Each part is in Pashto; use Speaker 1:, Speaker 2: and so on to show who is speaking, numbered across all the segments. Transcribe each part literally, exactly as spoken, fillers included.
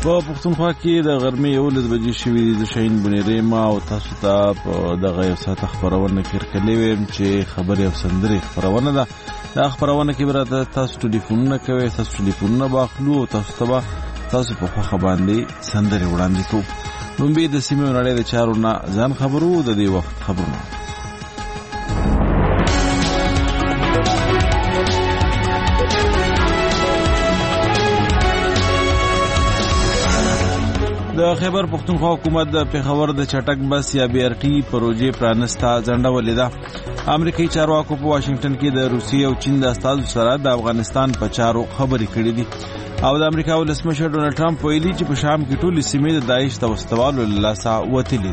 Speaker 1: په پښتونخوا کې د غرمې یولس بجې شوې دي. د شاهین بنیری ما او تاسو ته په دغه یو ساعت خبرونه کې ورکړلې ویم چې خبرې او سندرې خبرونه ده. دا خبرونه کې به تاسو ټلیفونونه کوئ، تاسو ټلیفونونه به اخلو او تاسو ته به تاسو په خوښه باندې سندرې وړاندې کوو. لومبي د سیمې او نړۍ د چارو نه ځان خبرو د دې وخت خبرونه. د خیبر پښتونخوا حکومت د پېښور د چټک بس یا بی آر ټي پروژې پرانسته ځنډولې ده. امریکایي چارواکو په واشنگټن کې د روسیې او چین د استازو سره د افغانستان په چارو خبرې کړې دي او د امریکا ولسمشر ډونالډ ټرمپ ویلي چې په شام کې ټولې سیمې د داعش د وسوالو له لاسه وتلې.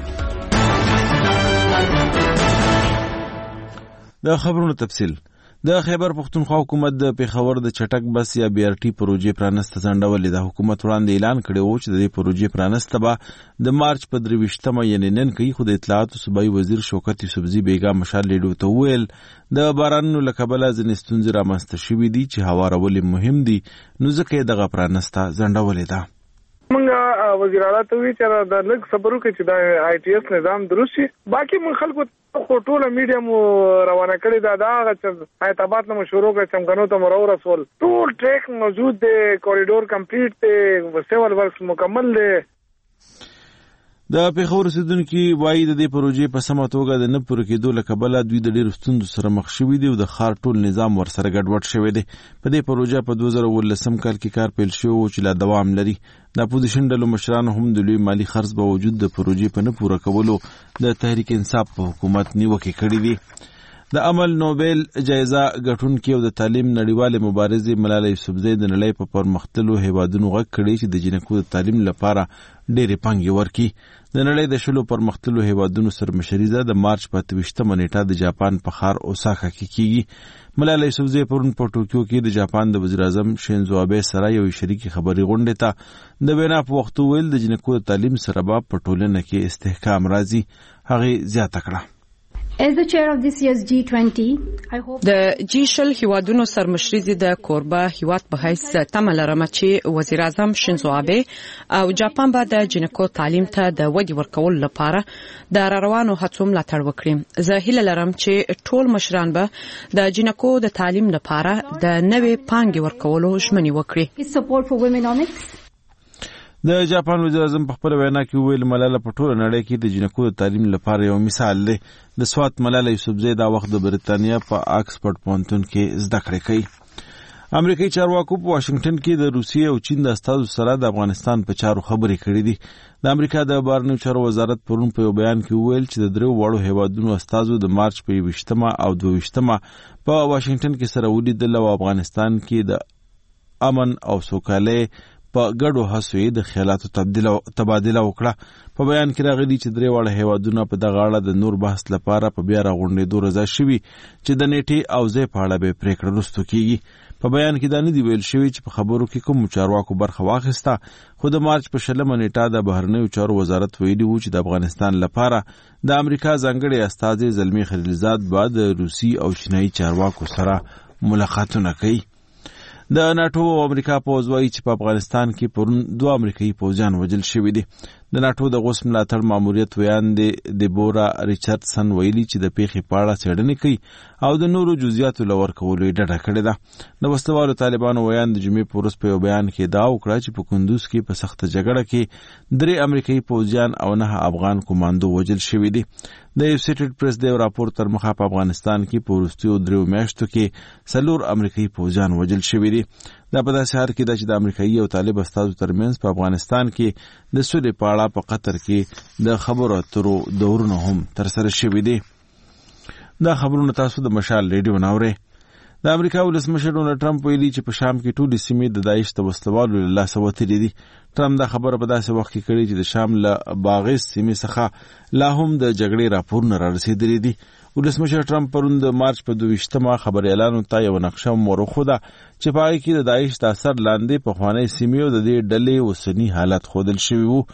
Speaker 1: د خبرونو تفصیل. د خیبر پښتونخوا حکومت د پېښور د چټک بس یا بی آر ټي پروژې پرانسته ځنډولې ده. حکومت وړاندې اعلان کړی و چې د دې پروژې پرانسته به د مارچ په درویشتمه یعنې نن کوي، خو د اطلاعاتو صوبایي وزیر شوکت یوسفزي بیګا مشال لیډو ته وویل د بارانونو له کبله ځینې ستونزې رامنځته شوي دي چې هوارول مهم دي، نو ځکه یې دغه پرانسته ځنډولې ده.
Speaker 2: منګه وزیر اعلی ته وی چې دا لږ صبرو کې چې دا آی ټي ایس نظام درست شي. باقي من خلکو خو ټوله میډیا مو روانه کړې ده. دا هغه چې ایتابات نه شروع کړ چمګنو ته مرو رسول ټول ټریک موجود دی، کوریډور کمپلیټ دی، سیول ورکس مکمل دی.
Speaker 1: د پېښور اوسېدونکي وایي د دې پروژې په سمه توګه د نه پوره کېدو له کبله دوی د ډېرو ستونزو سره مخ شوي دي او د ښار ټول نظام ورسره ګډوډ شوی دی. په دې پروژه په دوه زره اوولسم کال کې کار پیل شوی و چې لا دوام لري. د اپوزیشن ډلو مشرانو هم د لوی مالي خرڅ باوجود د پروژې په نه پوره کولو د تحریک انصاف په حکومت نیوکې کړې دي. د امل نوبل جایزه ګټونکې او د تعلیم نړیوالې مبارزې ملاله یوسفزۍ د نړۍ په پرمختللو هیوادونو غږ کړی چې د جنکو د تعلیم لپاره ډېرې پانګې ورکړي. د نړۍ د شلو پرمختللو هیوادونو سرمشریزه د مارچ په اته ویشتمه نیټه د جاپان په ښار اوساکا کې کیږي. ملاله یوسفزۍ پرون په ټوکیو کې د جاپان د وزیر اعظم شینزو آبې سره یو شریکي خبري غونډې ته د وینا په وخت ویل د جنکو د تعلیم سره به په ټولنه کې استحکام راځي. هغې زیاته کړه
Speaker 3: As the chair of this year's جی twenty, I hope
Speaker 4: د جی شل هیوادونو سرمشریزي د کوربه هیواد په حیث تمه لرم چې وزیر اعظم شینزو آبې او جاپان به د جنکو تعلیم ته د ودې ورکولو لپاره د روانو هڅو ملاتړ وکړي. زه هیله لرم چې ټول مشران به د جنکو د تعلیم لپاره د نوې پانګې ورکولو ژمنې وکړي.
Speaker 3: support for womenomics.
Speaker 1: د جاپان وزیر اعظم په خپل وینا کې ویل ملاله په ټوله نړۍ کې د جنکو د تعلیم لپاره یو مثال دی. د سوات ملاله یوسفزۍ دا وخت د بریتانیا په آکسفورد پوهنتون کې زده کړې کوي. امریکایي چارواکو په واشنگټن کې د روسیې او چین د استازو سره د افغانستان په چارو خبرې کړې دي. د امریکا د بهرنیو چارو وزارت پرون په یو بیان کې وویل چې د درو وړو هیوادونو استازو د مارچ په یوویشتمه او دوه ویشتمه په واشنگټن کې سره ولیدل او افغانستان کې د امن او سوکالۍ په ګډو هڅو د خیالاتو تبادله وکړه. په بیان کې راغلي چې درې واړه هیوادونه په دغه اړه د نور بحث لپاره په بیا راغونډېدو رضا شوي چې د نیټې او ځای په اړه به پریکړه وروسته کیږي. په بیان کې دا نه دي ویل شوي چې په خبرو کې کوم چارواکو برخه واخیسته، خو د مارچ په شلمه نیټه د بهرنیو چارو وزارت ویلي و چې د افغانستان لپاره د امریکا ځانګړي استازي زلمي خلیلزاد به د روسي او چینایي چارواکو سره ملاقاتونه کوي. د ناتو او امریکا پوځ وایي چې په افغانستان کې پرون دوه امریکایي پوځیان وژل شوي دي. د ناتو د غوث ملاتړ ماموریت ویاندې دیبورا ریچاردسن ویلي چې د پیښې په اړه څېړنې کوي او د نورو جزئیاتو له ورکولو یې ډډه کړې ده. د وسلوالو طالبانو ویاند د جمعې په ورځ په یو بیان کې ادعا وکړه چې په کندوز کې په سخته جګړه کې درې امریکایي پوځیان او نه افغان کمانډو وژل شوي دي. د یوسیټډ پریس د یو راپور تر مخه په افغانستان کې په وروستیو دریو میاشتو کې څلور امریکایي پوځیان وژل شوي دي. دا په داسې حال کې ده چې د امریکایي او طالب استازو ترمنځ په افغانستان کې د سولې په اړه په قطر کې د خبرو اترو دورونه هم ترسره شوي دي. دا خبرونه تاسو د مشال ریډیو نه اورئ. د امریکا ولسمشر ډونالډ ټرمپ ویلي چې په شام کې ټولې سیمې د داعش د وسلوالو له لاسه وتلې دي. ټرمپ دا خبره په داسې وخت کې کړې چې د شام له باغیس سیمې څخه لا هم د جګړې راپورونه را رسېدلي دي. ولسمشر ټرمپ پرون د مارچ په دوه ویشتمه خبریالانو ته یو نقشه ورښوده چې په هغې کې د داعش د اثر لاندې پخوانۍ سیمې او د دې ډلې اوسني حالت ښودل شوي وو.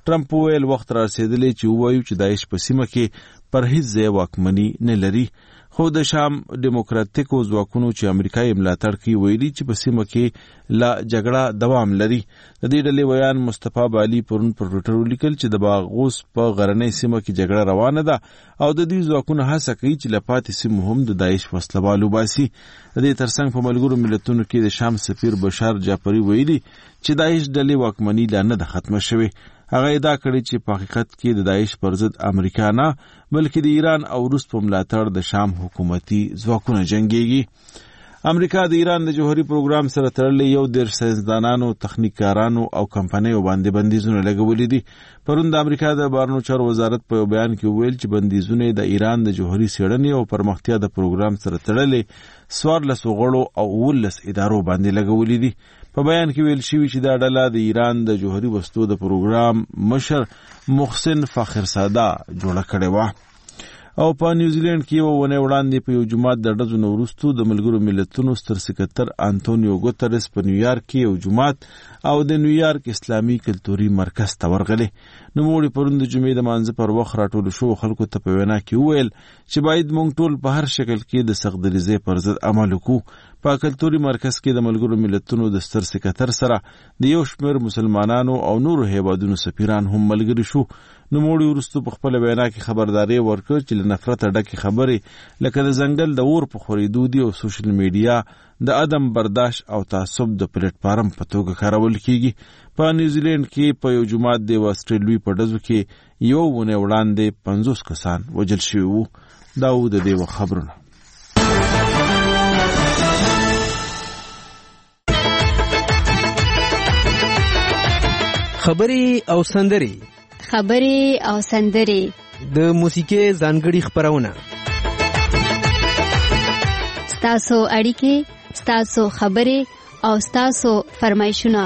Speaker 1: ټرمپ ویل وخت را رسیدلی چې ووایو چې داعش په سیمه کې پر هیڅ ځای واکمني نه لري. خو د شام ډیموکراتیکو ځواکونو چې امریکایي ملاتړ کوي ویلي چې په سیمه کې لا جګړه دوام لري. د دې ډلې ویان مصطفی بالي پرون پر ټویټر ولیکل چې د باغوس په غرنۍ سیمه کې جګړه روانه ده او د دې ځواکونو هڅه کوي چې له پاتې سیمو هم د داعش وسلوال وباسي. د دې ترڅنګ په ملګرو ملتونو کې د شام سفیر بشار جعفری ویلي چې داعش ډلې واکمني لا نه ده ختمه شوې. هغه ادعا کړې چې په حقیقت کې د داعش پر ضد امریکا نه بلکې د ایران او روس په ملاتړ د شام حکومتي ځواکونه جنګيږي. امریکا د ایران د جوهري پروګرام سره تړلې یو ډېر ساینسدانانو، تخنیکارانو او کمپنیو باندې بندیزونه لګولې دي. پرون د امریکا د بهرنیو چارو وزارت په یو بیان کې ویل چې بندیزونه د ایران د جوهري څېړنې او پرمختیا د پروګرام سره تړلې څوارلس غړو او اوولس ادارو باندې لګولې دي. په بیان کې ویل شوی چې دا ډله د ایران د جوهري وسلو د پروګرام مشر محسن فخرزاده جوړه کړې وه. او په نیوزیلند کې یو ونه وړاندې په یو جماعت د ډزو نه وروسته د ملګرو ملتونو ستر سکرتر انټونیو ګوتریس په نیویارک کې یو جماعت او د نیویارک اسلامي کلتوري مرکز ته ورغلی. نوموړي پرون د جمعې د مانځه پر وخت راټولو شوو خلکو ته په وینا کې وویل چې باید موږ ټول په هر شکل کې د سخت دریځۍ پر ضد عمل وکړو. په کلتوري مرکز کې د ملګرو ملتونو د ستر سکرتر سره د یو شمېر مسلمانانو او نورو هیوادونو سفیران هم ملګري شو. نوموړي وروسته په خپله وینا کې خبرداری ورکړ چې له نفرته ډکې خبرې لکه د ځنګل د اور په خورېدو دي او سوشل میډیا د عدم برداشت او تعصب د پلیټفارم په توګه کارول کیږي. په نیوزیلند کې په یو جماعت د استرالیوي په ډزو کې یو ونه وړاندې پنځوس کسان وژل شوي وو. دا و د دې خبرونه.
Speaker 5: خبرې او سندرې
Speaker 6: خبرې او سندرې
Speaker 5: د موسیقي ځانګړي خبرونه
Speaker 6: ستاسو اړیکې، ستاسو خبرې او ستاسو فرمایشونه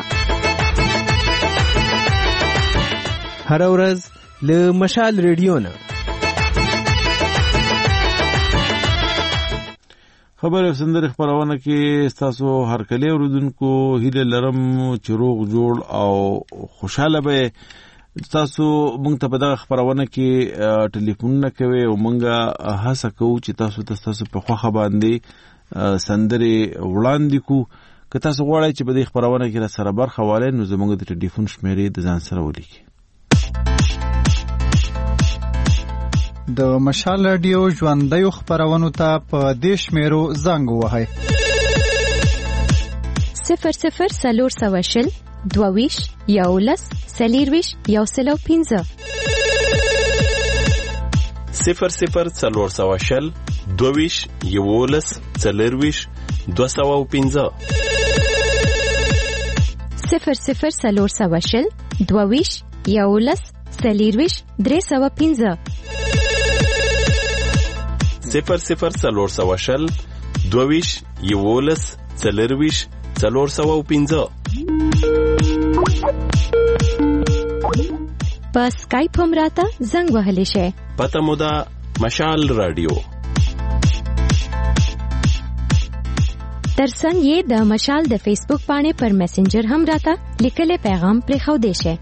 Speaker 5: هر ورځ له مشال ریډیو نه.
Speaker 1: خبر او سندرې خبرونه کې ستاسو هرکلی اوریدونکو هیله لرم چې روغ جوړ او خوشاله به. تاسو مونږ ته په دغه خبرونه کې ټلیفونونه کوي او مونږه هڅه کوو چې تاسو ته تاسو په خوښه باندې سندرې وړاندې کوو. که تاسو غواړئ چې په دې خبرونه کې را سره برخه والئ نو زموږ د ټلیفون شمیرې د ځان سره ولیکئ.
Speaker 7: د مشال رادیو ژوندیو خبرونو ته په دې شمیرو زنګ ووهئ:
Speaker 8: صفر صفر څلور سوه شل دوه یولس څلېرویشت یو سل او پنځه
Speaker 9: صفر صفر څلور سوه شل دوه یولس څلېرویشت دوه سوه او پنځه
Speaker 8: صفر صفر څلور سوه شل دوه یولس څلېرویشت درې سوه پنځه
Speaker 9: صفر صفر څلور سوه شل دوه یولس څلېرویشت څلور سوه او پنځه.
Speaker 8: په سکایپ هم راته زنګ وهلی شئ.
Speaker 9: پته مو ده مشال رادیو.
Speaker 8: ترڅنګ یې د مشال د فیسبوک پاڼې پر میسنجر هم راته لیکلی پیغام پرېښودی شئ.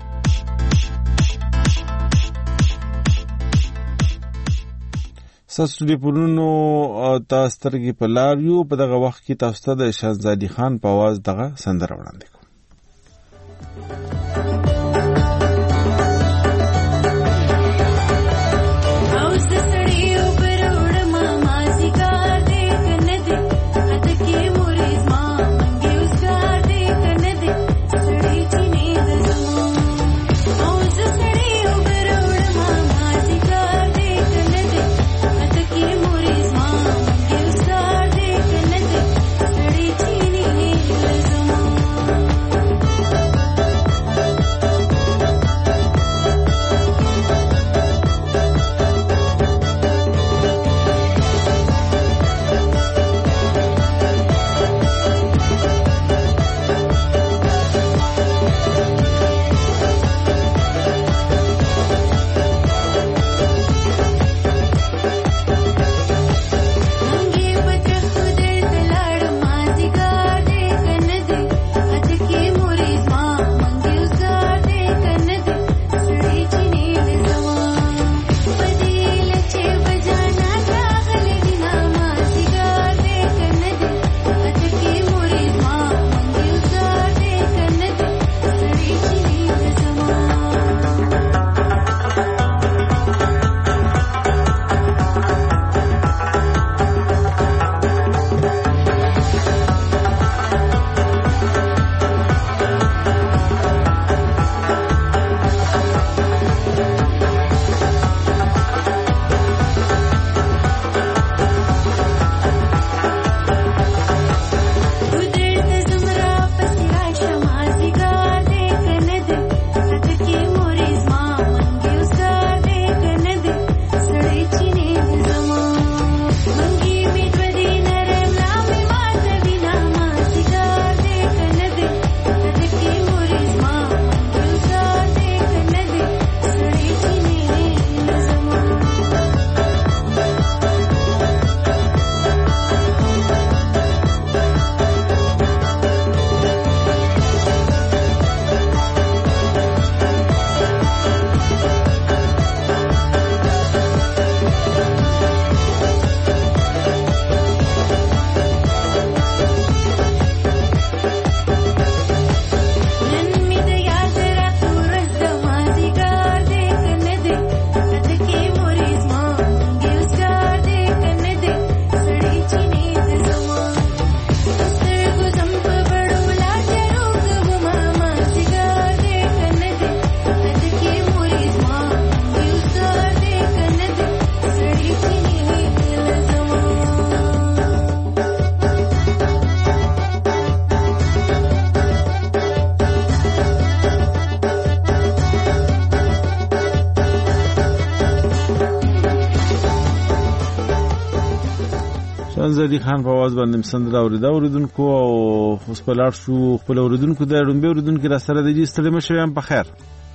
Speaker 1: ستاسو ټلیفونونو ته سترګې په لار یو. په دغه وخت کې تاسو ته د شهزادي خان په اواز دغه سندره وړاندې کوم. انځلي خان په आवाज باندې سندره اوریدا اوریدونکو او اوس په لاړ شو خپل اوریدونکو د ډومبه اوریدونکو را سره د دې ستړي مشه هم په خیر.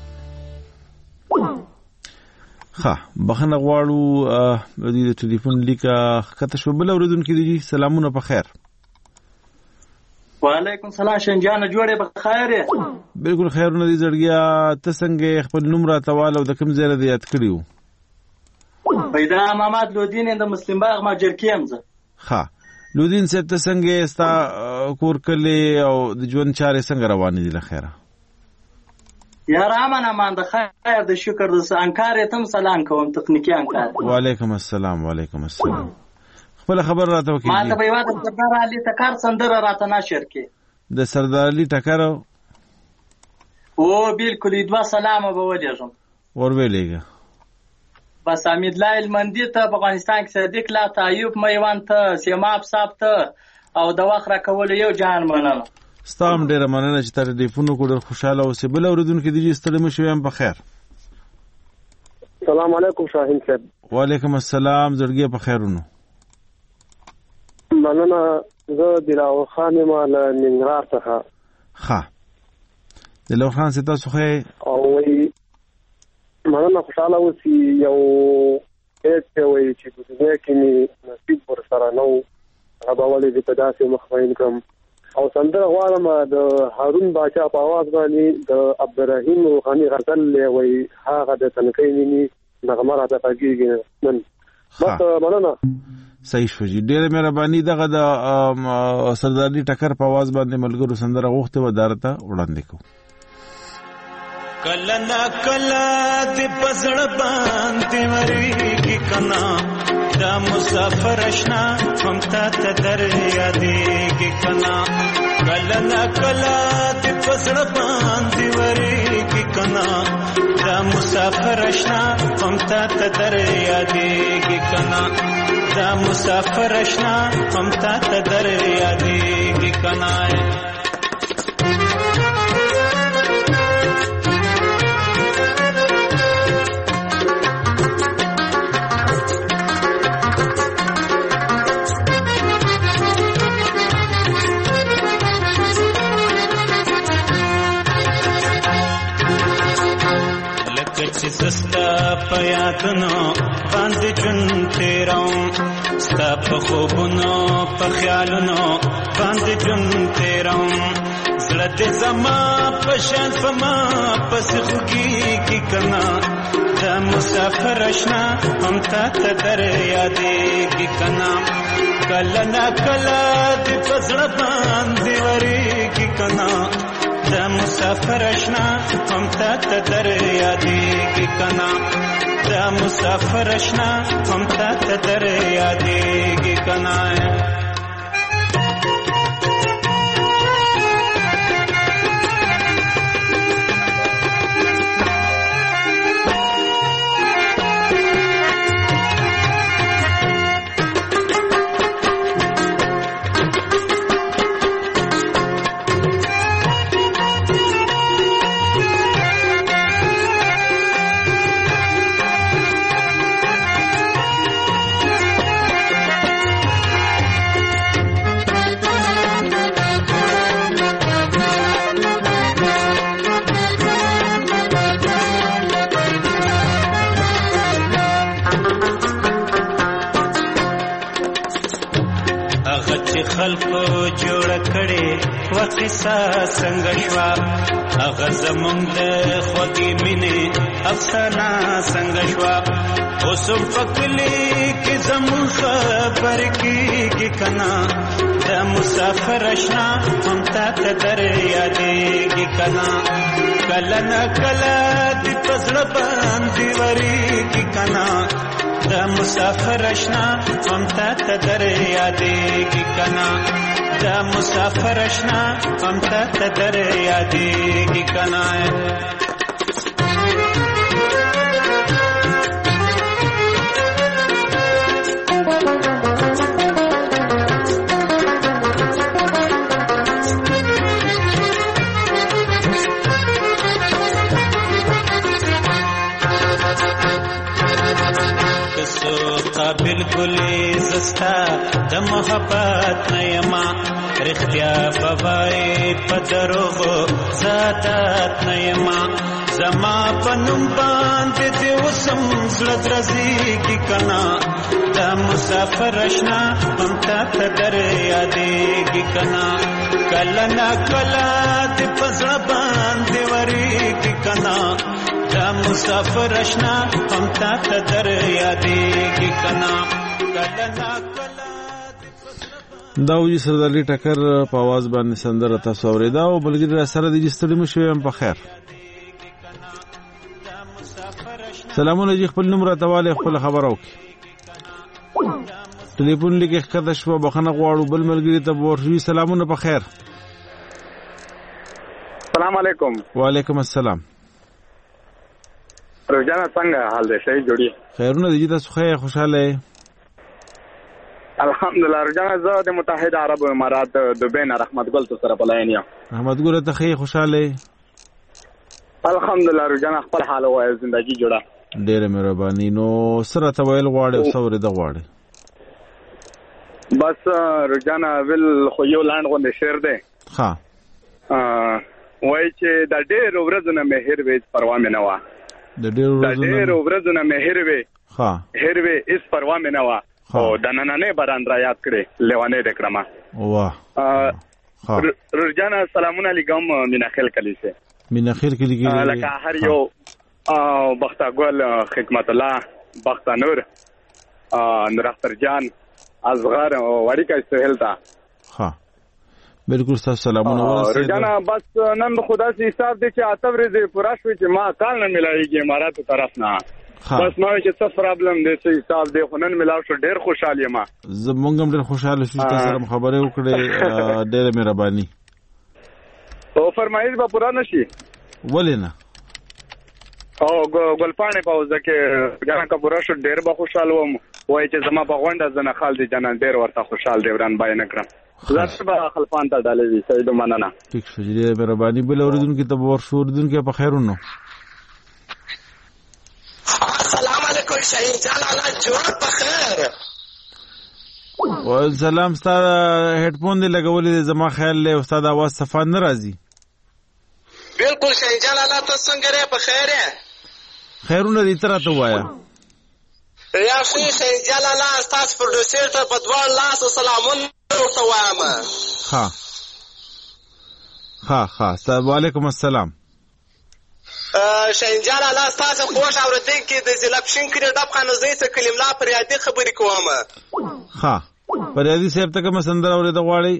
Speaker 1: ها بخنه غواړو د دې ټلیفون لیکه کته شو بل اوریدونکو دي سلامونه په خیر.
Speaker 10: وعلیکم السلام شنجان جوړه په خیر.
Speaker 1: بالکل خیرونه دي زړګیا ته څنګه خپل نوم را تواله د کوم ځای را یاد کړیو؟
Speaker 10: پیدا محمد لودین د مسلم باغ ما جرکیم زه.
Speaker 1: ها لودین صاحب ته څنګه استا کور کلی او د ژوند چارې څنګه روانې دي لخيره؟
Speaker 10: یا رحمان امان د خیر د شکر د انکار ته سلام کوم تخنیکی انکار.
Speaker 1: وعلیکم السلام وعلیکم السلام. خپل خبر راته وکړئ.
Speaker 10: ما ته به یو د سردار علي ټکر سندره راته نشر کې.
Speaker 1: د سردار علي ټکر او
Speaker 10: بالکل دوه سلام به ولېږم.
Speaker 1: ور ویلېګه.
Speaker 10: بس امید الله المندي ته په افغانستان کې صدیق لا تعیب میوان ته سیماب صاحب ته او د وخت را کول یو جان مننه.
Speaker 1: ستام ډیره مننه چې تر ټلیفون کو ډیر خوشاله اوسې بل اوریدونکو دي ستړي مشو هم په خیر.
Speaker 11: السلام علیکم شاهین صاحب.
Speaker 1: وعلیکم السلام زړګي په خیرونو.
Speaker 11: مننه زه دلاور خان مال ننګرهار څخه.
Speaker 1: ها دلاور خان څه تاسو خو
Speaker 11: او وی مننه خوشاله اوسې یو هیڅ وی چې په دې کې می نصیب ور سره نو هغه ولې د پداسې مخوین کوم او سندره غواړم د هارون باچا په आवाज باندې د عبدالرحیم روحاني غزل وی هغه د تنکۍ نینی نغمه راته پګیږي نن بس مننه.
Speaker 1: صحیح شو جی ډیره مهرباني دغه د سرداري ټکر په आवाज باندې ملګرو سندره غوښته ودارته وړاندې کو.
Speaker 12: کله نا کله د پزړ باندې وریږي کنا دا مسافر اشنا هم تا ته در یادېږي کنا کله نا کله د پزړ باندې وریږي کنا دا مسافر اشنا هم تا ته در یادېږي کنا دا مسافر اشنا هم تا ته در یادېږي کنا. سستا پیاتنو باندې جون تیراو ستا په خوبونو په خیالونو باندې جون تیراو زړه دې زما په شان فما پس خوږیږي کنا دا مسافر اشنا هم تا ته در یادېږي کنا کله نا کله دې په زړه باندې وریږي کنا دا مسافر اشنا هم تا ته در یادېږي کنا دا مسافر اشنا هم تا ته در یادېږي کنا. خلقو جوړ کړي وقصه څنګه شوا هغه زمونږ د خوږې مینې افسانه څنګه شوا اوس په کلی کې زمونږ خبر کېږي کنا دا مسافر اشنا هم تا ته در یادېږي کنا کله نه کله دې په زړه باندې وریږي کنا دا مسافر اشنا هم تا ته در یادېږي کنا دا مسافر اشنا هم تا ته در یادېږي کنا. سوخته بالکل زستا د محبت نه یما رښتیا بوای په دروغو ساتات نه یما زما پنوم باندې دې وسم زړه درځيږي کنا دا مسافر اشنا هم تا ته در یادېږي کنا کله نا کله دې په زړه باندې ورېږي کنا دا مسافر اشنا هم تا ته در یادېږي کنا کله نا کله
Speaker 1: داوی سرداري ټکر په आवाज باندې سندره تاسو اوریدا او بلګری سره د جستړي مشوي هم په خیر. سلامونه جی خپل نمبر تواله خپل خبرو ټلیفون لیکه کده شو بخنه غواړو بل ملګری ته ورشي. سلامونه په خیر.
Speaker 13: السلام علیکم.
Speaker 1: وعلیکم السلام.
Speaker 13: روزانه څنګه حال دی؟ صحیح جوړی
Speaker 1: خیرونه دي تاسو خیر خوشاله؟
Speaker 13: الحمدلله. روزانه زه د متحده عرب امارات دوبۍ نه رحمت ګل سره په لاین یم.
Speaker 1: رحمت ګل ته خیر خوشاله؟
Speaker 13: الحمدلله. روزانه خپل حال وای زندگی جوړه.
Speaker 1: ډېره مهرباني. نو سره ته ویل غواړې او سورې د غواړې؟
Speaker 13: بس روزانه ول خو یو لاند غونډه شعر دی.
Speaker 1: ها
Speaker 13: وای چې د ډېر ورځې نه مهر وې پروا مې نه وا.
Speaker 1: د ډېر
Speaker 13: ورځې نه مهر وې
Speaker 1: ها
Speaker 13: هر وې اس پروا مې نه وا. او د نننې باران را یاد کړې لیوانې د کرما.
Speaker 1: واه
Speaker 13: روزانه سلامونه علیکم مینا خیل کلی سے.
Speaker 1: مینا خیل کلی کې
Speaker 13: لکه هر یو بختګل حکمت الله بختانور نور اختر جان اصغر وړي کا سهیل تا.
Speaker 1: ها بالکل تاسو سلامونه ورسېده.
Speaker 13: روزانه بس نن خدا سي حساب دي چې اته ورځې پورا شوې چې ما کال نه ملایږي اماراتو طرف نه. بس ما چې څه پرابلم دی څه حساب دی خو نن ملاو شو ډېر خوشاله یم.
Speaker 1: زمونږ هم ډېر خوشاله شو چې تاسو سره خبرې وکړې. ډېره مهرباني.
Speaker 13: او فرمایش به پورا نشي
Speaker 1: ولې نه؟
Speaker 13: او ګلپانې په وځه کې ځان کا پورا شو ډېر به خوشاله وم. وای چې زما په غونډه زنه خال دي جنان ډېر ورته خوشاله دی وران باندې نکړم. زړه به خلفان ته ډالې وي. سید مننه.
Speaker 1: ټیک شو. ډېر مهرباني. بل اوریدونکو ته ورشو اوریدونکو په خیرونو.
Speaker 14: السلام علیکم شهید جان الله جوړ په خیر.
Speaker 1: و سلام. ستاسو هډفون دی لګولې زما خیال له استاد आवाज صفه نه راځي.
Speaker 14: بالکل شهید جان الله تاسو څنګه رې په خیر یې؟
Speaker 1: خیرونه دې تر ته وایا.
Speaker 14: یا شهید جان الله تاسو پروډوسر ته په دوه لاس سلامونه ورته وایم.
Speaker 1: ها ها ها. وعلیکم السلام.
Speaker 14: شهید جان الله تاسو خوش اوریدونکو د زلپشین کړي ډب خانه زې څه کلملا پر یادې خبرې کوم.
Speaker 1: ها پر یادې صاحب ته کوم سندره اورېد غواړي؟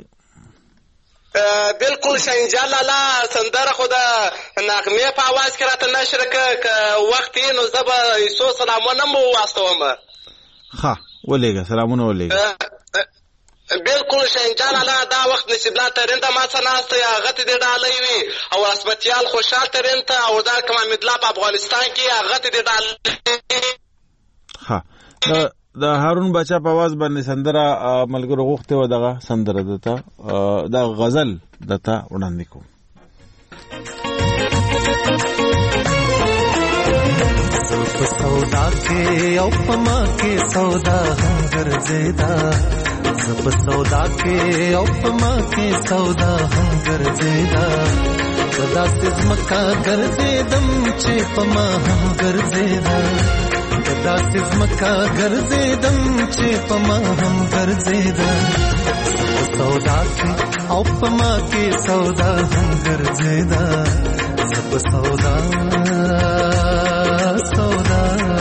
Speaker 14: بالکل شهید جان الله سندره خو د نغمه په आवाज کې راته نشر ک وخت نو زبا یسو سلامونه مو واستوم.
Speaker 1: ها ولېګه سلامونه ولېګه.
Speaker 14: بالکل شهید جان الله دا وخت نصیب الله ترين ته ما سناست یا غت دې ډالې وي او اسمتيال خوشحال ترين ته او دا کوم امید الله په افغانستان کې غت دې ډالې.
Speaker 1: ها د هارون بچا په आवाज باندې سندره ملګرو غوښته و دغه سندره دته دا غزل دته وړاندې کوم.
Speaker 15: په سودا کې او پما کې سودا هم ګرځیدا. زب سودا کې او پما کې سودا هم ګرځیدا. صدا سزمکا ګرځیدم چې پما هم ګرځیدا. صدا سزمکا ګرځیدم چې پما هم ګرځیدا. سودا کې او پما کې سودا هم ګرځیدا. زب سودا سودا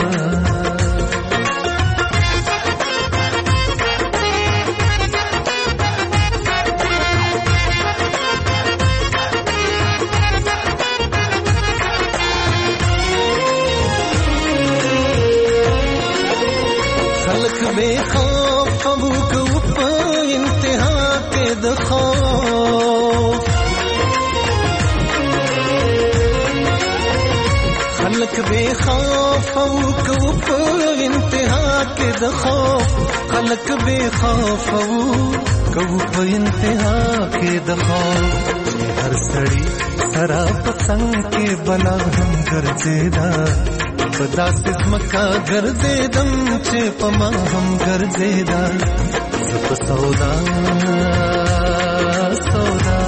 Speaker 15: بے خوف ابو کو انتہا کے دخوف. خلق بے خوف ابو کو انتہا کے دخوف. خلق بے خوف ابو کو انتہا کے دخوف. ہر سڑی سرا پتنگ کے بلا ہم گرځیدا. په داسې ځمکه ګرځېدم چې په ما هم ګرځېدا زه په سودا سودا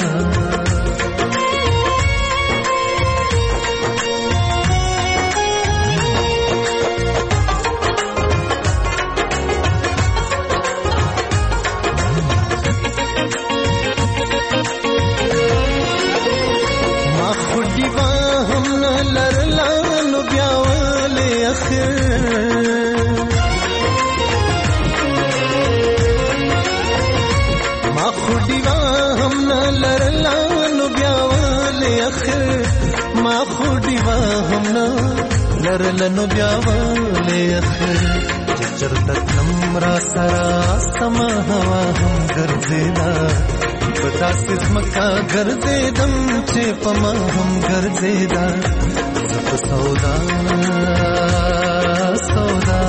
Speaker 15: لرلنو بیاواله اخر چرته تم را سرا سما هوا هم ګرځیدا پتا سز مکا ګرځیدم چې پما هم ګرځیدا زپ سودا سودا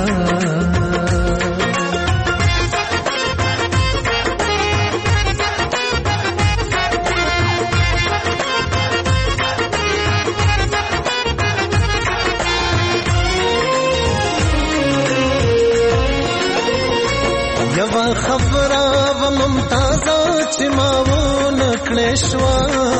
Speaker 15: یوا خبره و ممتازه چې ما و نکړې شوا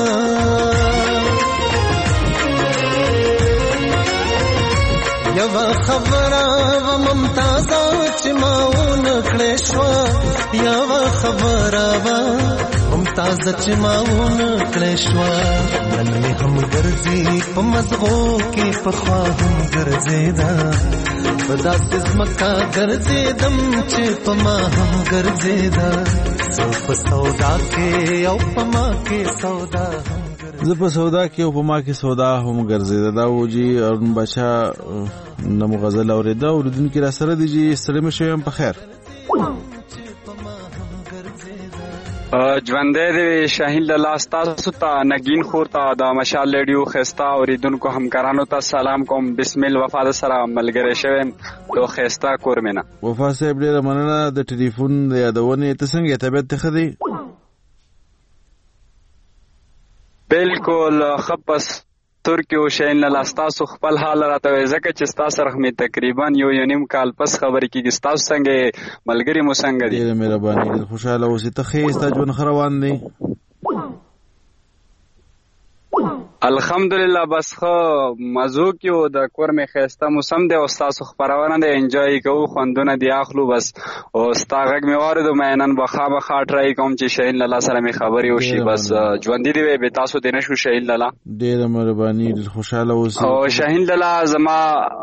Speaker 15: یوا خبره و ممتازه چې ما و نکړې شوا یوا خبره و ممتازه چې ما و نکړې شوا نن مې هم ګرځي په مزغو کې په خوا هم ګرځېدا پدا سز مکا ګرځېدم چې په ما هم ګرځېدا زه په سودا کې او په ما کې سودا هم
Speaker 1: زه په سودا کې او په ما کې سودا هم ګرځېدا دا و جی ارون بچا نمو غزل اوریدا اوریدونکو را سره دی جی ستړي مشه هم په خیر
Speaker 16: ژوندې دی شاهین لاله ستاسو ته نگین خور ته د مشال ریډیو خستا اوریدونکو همکارانو ته سلام کوم بسم الله وفا سره ملګری شوم دو خستا کورمنه
Speaker 1: وفا صاحب ډیره مننه د ټلیفون د یادونه ته څنګه طبيعت ته خدي
Speaker 16: بالکل خپس ترکیو شاهین لاله ستاسو خپل حال راته ځکه چې ستاسو رحمت تقریبا یو یو نیم کال پس خبرې کیږي ستاسو څنګه ملګری مو څنګه دي
Speaker 1: ډیره مهرباني ډیر خوشاله اوسې ته خې ستاسو ژوند خروان دي
Speaker 16: الحمدلله بس خو مزو کیو د کور می خسته موسم دی او تاسو خبرونه دی انجوای کوو خوندونه دی اخلو بس او ستاغک می وارد مینن بخا بخا ټرای کوم چې شاهین لاله سره می خبري وشي بس ژوند دی به تاسو دینه شو شاهین لاله
Speaker 1: ډیره مهرباني ډیر خوشاله اوسئ
Speaker 16: او شاهین لاله زما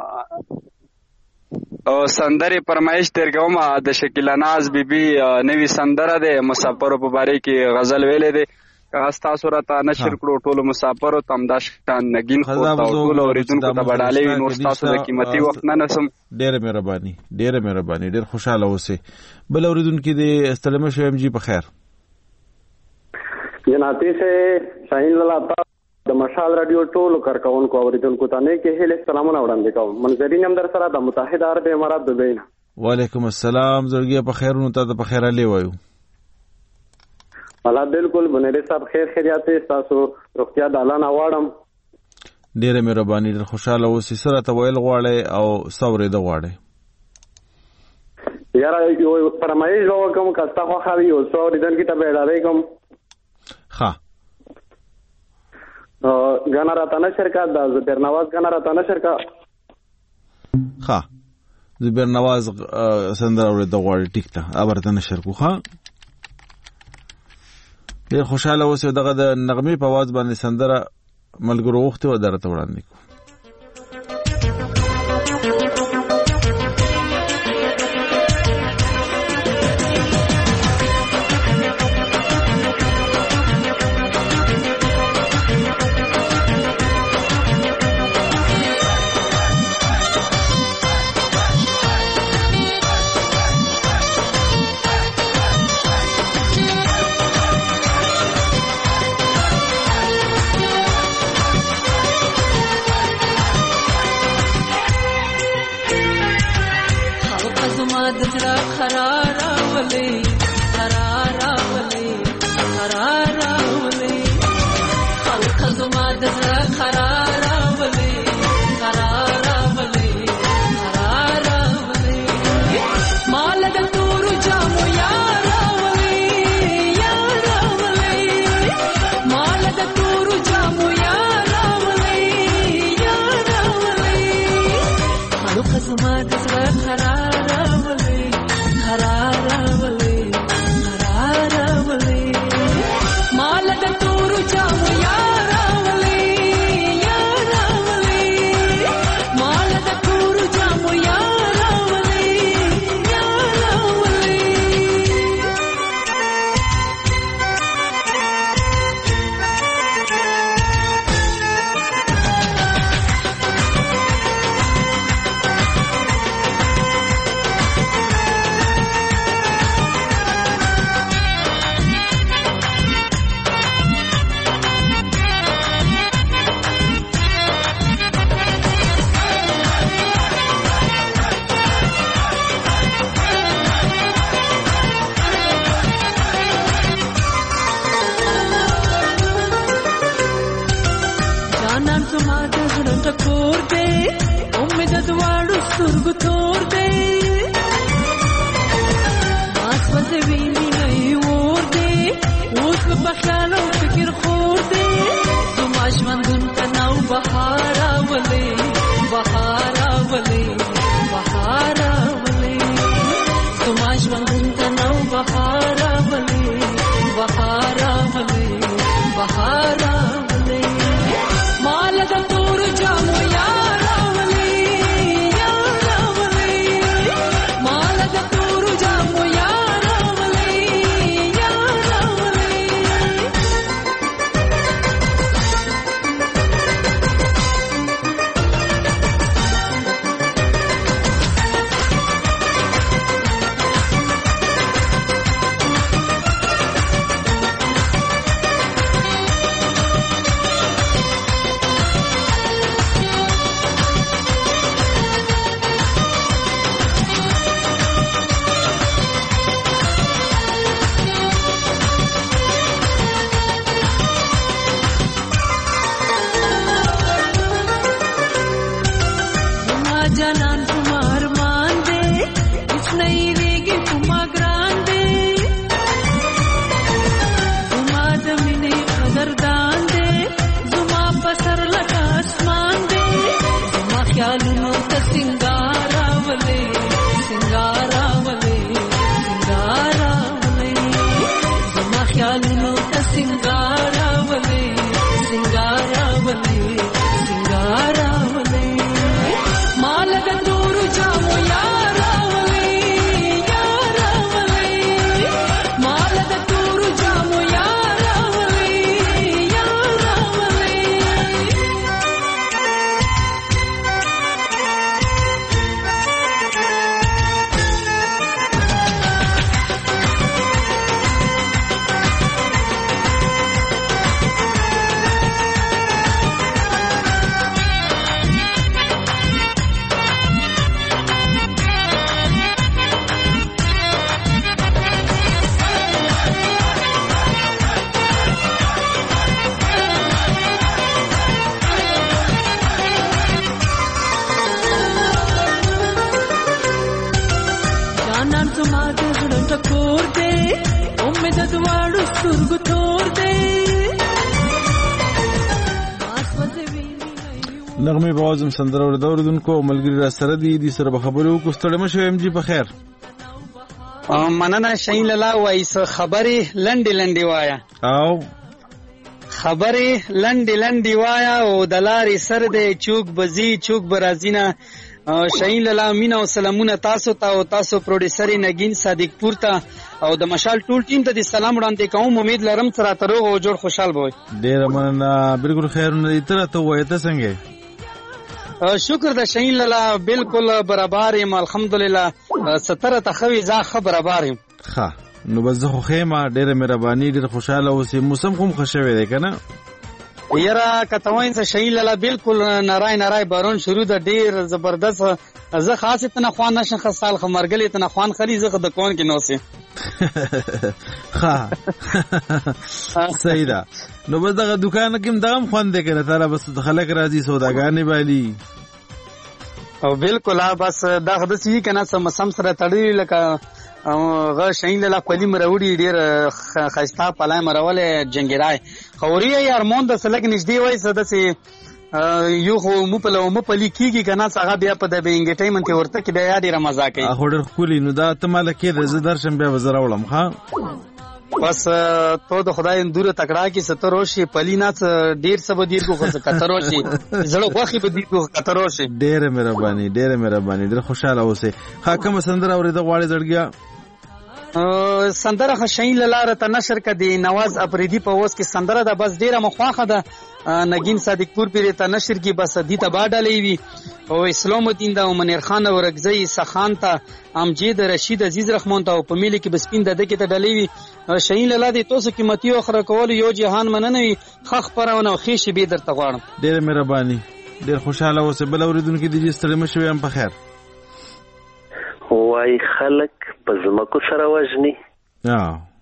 Speaker 16: او سندري پرمایش تیر کوم د شکیلا ناز بیبي نوی سندره ده مسافر په باره کې غزل ویلې ده تاسو را ته نشر کړو ټول مسافر تم دا شان نگین خو ټول اوریدونکو ته بډالې نور تاسو د قیمتي وخت نه نسم
Speaker 1: ډېر مهرباني ډېر مهرباني ډېر خوشاله اوسئ بل اوریدونکو دې استلمه شوم جی په خیر
Speaker 11: جناتی سے شاهین لاله د مشال رادیو ټول کارکونکو اوریدونکو ته نه کې هله سلامونه وړاندې کوم منځرین هم در سره د متحده عرب امارات دبی نه
Speaker 1: وعلیکم السلام زړګي په خیرونو ته د په خیر علي وایو
Speaker 11: الله بالکل بنری صاحب خیر خیریات تاسو روغتیا د الله نه واړم
Speaker 1: ډیره مهرباني ډیر خوشاله اوسئ سره ته ویل غواړئ او سورې د غواړئ
Speaker 11: یاره یو فرمایش وکم کستا خو خاوی او سورې دن کی ته بیړای کوم
Speaker 1: ها
Speaker 11: غانا راتانه شرکت د زبیر نواز غانا راتانه شرکت
Speaker 1: ها زبیر نواز سندره ور د غواړي ټیک ته ابرتنه شرکو ها ډیر خوشاله اوسئ دغه د نغمې په आवाज باندې سندره ملګرو وخت و درته وړاندې کو
Speaker 17: زما د زړه ټکور دی امید د دواړو سترګو تور دی
Speaker 1: نغمه بوازم سندره ور دوردونکو ملګری را سره دي دي سره به خبرو کو ستړي مشه ام جی په خیر
Speaker 18: مننه شین لاله وای څه خبرې لنډې لنډې وایا
Speaker 1: او
Speaker 18: خبرې لنډې لنډې وایا او د لارې سر دې چوک بزی چوک برازینه شین لاله مینا او سلامونه تاسو ته او تاسو پروډوسر نگین صادق پور ته او د مشال ټول ټیم ته د سلام وړاندې کوم امید لرم تر اتروغ او جوړ خوشحال بوي
Speaker 1: ډیر مننه بالکل خیر نه تر ته وای ته څنګه
Speaker 18: شکر د شین لاله بالکل برابر یم الحمدلله ستره تخوي ځا خبره یم
Speaker 1: ښه نو بس زه خو خیمه ډیره مهرباني ډیر خوشاله اوسې موسم کوم خوشوي دی کنه
Speaker 18: یاره کتوین څه شین لاله بالکل نارای نارای بارون شروع د ډیر زبردست زه خاصه تنه خوان نشم خصال خمرګلی تنه خوان خري زه د کون کې نوسه
Speaker 1: ښه صحیح ده نو بس دغه دکان کې دغه خوان دی کنه تعالی بس خلک راځي سوداګانی والی
Speaker 18: او بالکل بس دغه د سی کنه سم سم سره تړلی لکه غ شین له پلی مروړي ډیر خستا پلای مرول جنگیرای خوري یار مون د سلګ نږدې وای صد سي یو خو مو په لو مو پلی کیږي کنه څنګه بیا په د انټرټینمنت ورته کې بیا ډیر مزه کوي
Speaker 1: اخو ډیر خولي نو دا ته مال کې د درشم بیا وزراولم ها
Speaker 18: بس تو د خدای اندوره تکړه کی ستروشي پلینات ډیر سبا دیر کو خص کتروشي زړه خوخي به دیر کو کتروشي
Speaker 1: ډیر مهرباني ډیر مهرباني ډیر خوشاله اوسه حاکم سندره اورید غواړي زړګیا
Speaker 18: سندره خشین لاره ته نشر کدي نواز افریدی په وس کې سندره د بس ډیره مخواخه ده نگین صادق پور پیر ته نشر کې بس دی ته باډلې وی او اسلام الدین د منیر خان ورغزی سخان ته امجید رشید عزیز رحمان ته په ملي کې بسپین د دکې ته ډلې وی شین لاله دي تاسو قیمتي اخره کول یو جهان مننوي خخ پرونه خېشي به درته غواړم
Speaker 1: ډیر مهرباني ډیر خوشاله اوسه بل اوریدونکو دي چې ستړي مشوي هم په خیر
Speaker 19: وای خلک په زمکو سره وژني
Speaker 1: اه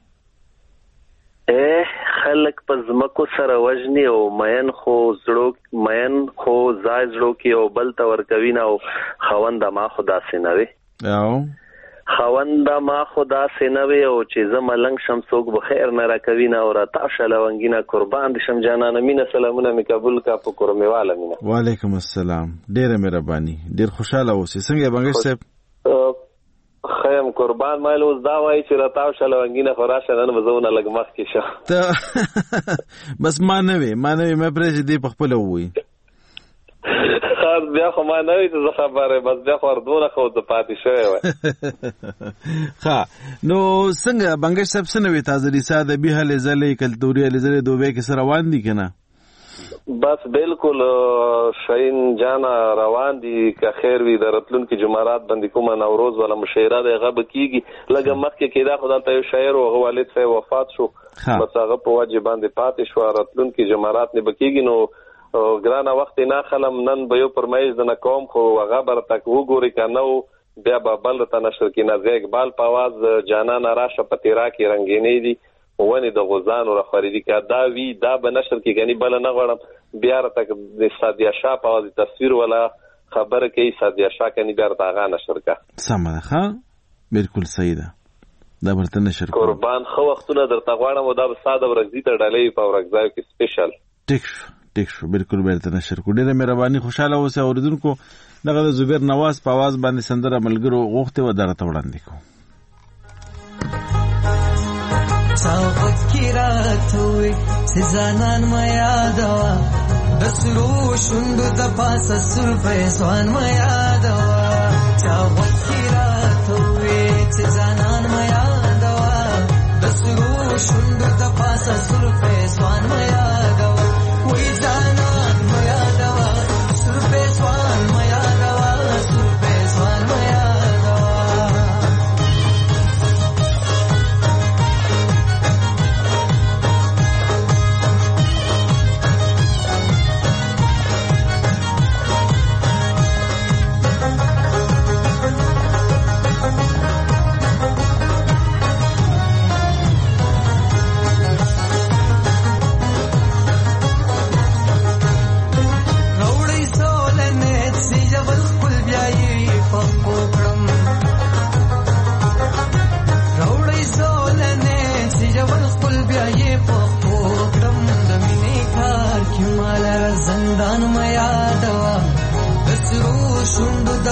Speaker 19: اے خلک په زمکو سره وژني او مین خو زړو مین خو ځای زړو کې او بل ته ورکوي نه او خوند ما خدا سينوي
Speaker 1: او
Speaker 19: خوند ما خدا سينوي او چې زملنګ شمسوک بخیر نه راکوي نه او راته شلونګینا قربان دي شم جانانه مینا سلامونه می قبول کا په کورمیواله مینا
Speaker 1: وعلیکم السلام ډیر مهرباني ډیر خوشاله اوسئ څنګه بنګش صاحب
Speaker 19: خیم قربان مایل اوس دا وای چې راتاو شلونګینه خراشه نن وزونه لګ مخ کې شه
Speaker 1: ته بس ما نه وی ما نه وی مې پرې دې په خپل وای
Speaker 19: خاص بیا خو ما نه وی ته خبره بس بیا خو ورډونه خو ته پاتې شوی وای
Speaker 1: ها نو څنګه بنګش صاحب څنګه وی تاسو دې ساده به له زلې کلتوري له زلې دوبه کې سره روان دي کنه
Speaker 19: بس بالکل شاین جانا روان دي که خیر وي درتلون کې جمعرات باندې کومه نوروز ولا مشاعره د غب کیږي لګه مخکې کې دا خدای ته یو شاعر او والد صاحب وفات شو بس هغه په واجب باندې پاتې شو راتلون کې جمعرات نه بکیږي نو ګرانه وخت نه خلم نن به یو پرمایز د نقوم خو هغه بر تک وګوري کنه بیا به بل ته نشر کې نه اقبال په आवाज جانا راشه پتیرا کې رنگینې دي ونی د غزان او خریدي کا دا وی دا به نشر کې غني بل نه غړم بیا تک د سادیا شاه په تصویر ولا خبره کوي سادیا شاه کني بیا تاغه نشر کا
Speaker 1: سمه ها بالکل صحیح ده دا برته نشر
Speaker 19: قربان خو وختونه درته غواړم او دا ساده ورځي ته ډالۍ په ورځای کې سپیشل
Speaker 1: ټیک ټیک بالکل برته نشر کو ډیره مهرباني خوشاله اوسه اوریدونکو دغه زبیر نواز په आवाज باندې سندره ملګرو غوښته و درته وړاندې کو
Speaker 17: چاوت کی راتوي سزانان ما یادوا دسرو شوند د پاسه سر فیضان ما یادوا چاوت کی راتوي سزانان ما یادوا دسرو شوند د پاسه سر فیضان ما یادوا وې ځانان ما یادوا سر فیضان ما یادوا سر فیضان ما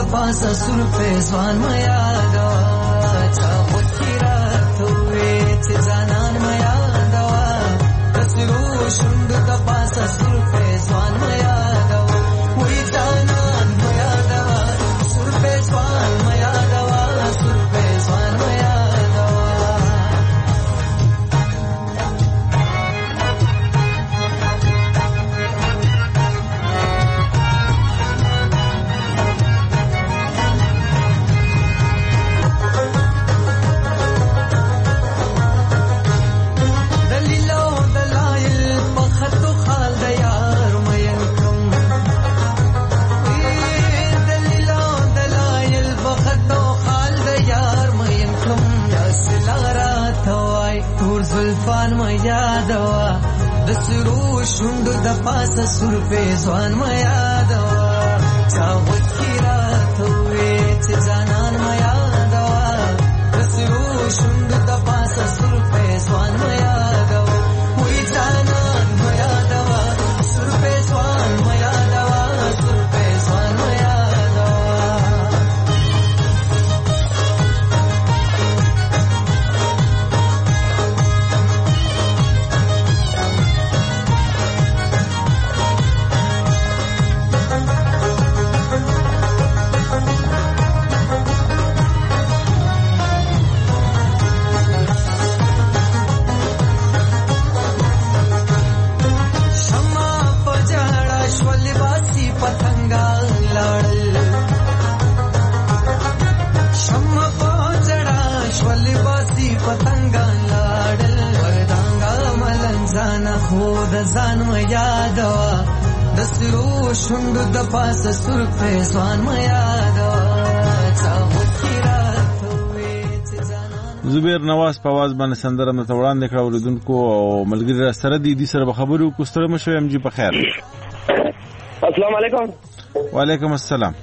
Speaker 17: د پاسه سور فیضان ما یادوا چا وکیرا توې چې ځانان ما یادوا د سرو شوند د پاسه سور فیضان ما یادوا وې ځانان ما یادوا سور فیضان ما یادوا سور فیضان ما زلفان ما یادوا د سرو شوند د پاسه سور فیضان ما یادوا چا وکیرا توې چې ځانان ما یادوا د سرو شوند د پاسه سور فیضان ما یادوا وې ځانان ما یادوا سور فیضان ما یادوا سور فیضان ما ځان ما یادوا د سرو شوند د پاسه سور فیضان ما یادوا چا وکیرا توې چې ځانان
Speaker 1: زبیر نواز په आवाज باندې سندره مته وړاندې کړه اوریدونکو او ملګری را سره دي دي سره خبرو کو ستړي مشو ام جی په خیر.
Speaker 20: السلام علیکم.
Speaker 1: وعلیکم السلام.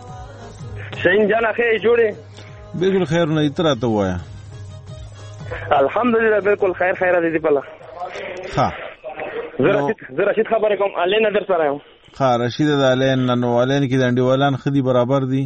Speaker 20: شین جان اخی جوړه
Speaker 1: بالکل خیر نه اترا ته وایا.
Speaker 20: الحمدلله بالکل خیر خیر دې په الله.
Speaker 1: ها
Speaker 20: زه رشید خبره کوم الین در سره یم.
Speaker 1: ها رشید د الین نو الین کې د انډیوالان خدي برابر دي.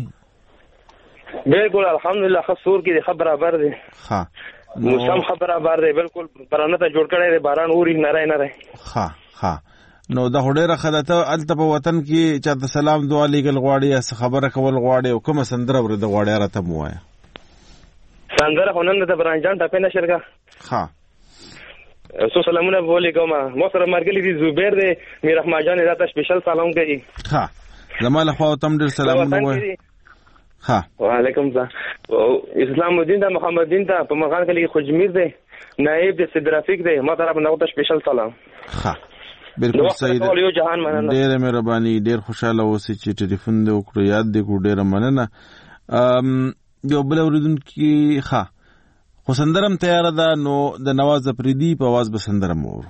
Speaker 20: بالکل الحمدلله خصور کې د خبر برابر دي.
Speaker 1: ها
Speaker 20: موسم خبر برابر دی بالکل پرانه ته جوړ کړی دی باران اوري نه راي نه راي.
Speaker 1: ها ها نو د هډه خدته الته په وطن کې چې سلام دعا لګل غواړي خبره کول غواړي او کوم سندره ور د غواړي راته موایا.
Speaker 20: سندره هنن د برانجان ټاپه نشرګه.
Speaker 1: ها
Speaker 20: سو سلامونه بولی کوم مو سره مرګلی دي زبیر دی میر رحمان جان راته سپیشل سلام کوي.
Speaker 1: ها زمال خو تم ډیر سلامونه وای. ها
Speaker 20: وعلیکم السلام. اسلام الدین دا محمد دین ته په مغان کې خجمیر دی نائب د صدرافیک دی ما طرف نه ته سپیشل سلام.
Speaker 1: ها بالکل صحیح دی. ډیر مهرباني ډیر خوشاله اوسئ چې ټلیفون دې وکړو یاد دې کو ډیر مننه. ام یو بل اوریدونکو ښه خو سندرم تیار ده نو د نواز افریدي په आवाज به سندرم وورو.